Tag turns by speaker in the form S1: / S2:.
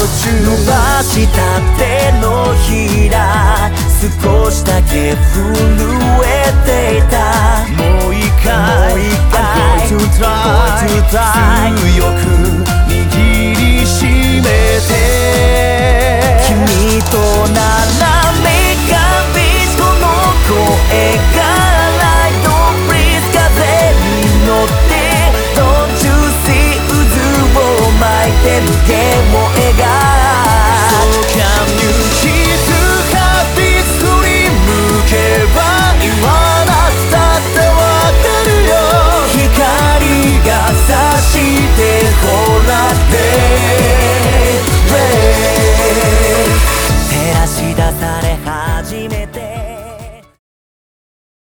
S1: 中伸ばした手のひら少しだけ震えていたもう一回 I'm going to try 強く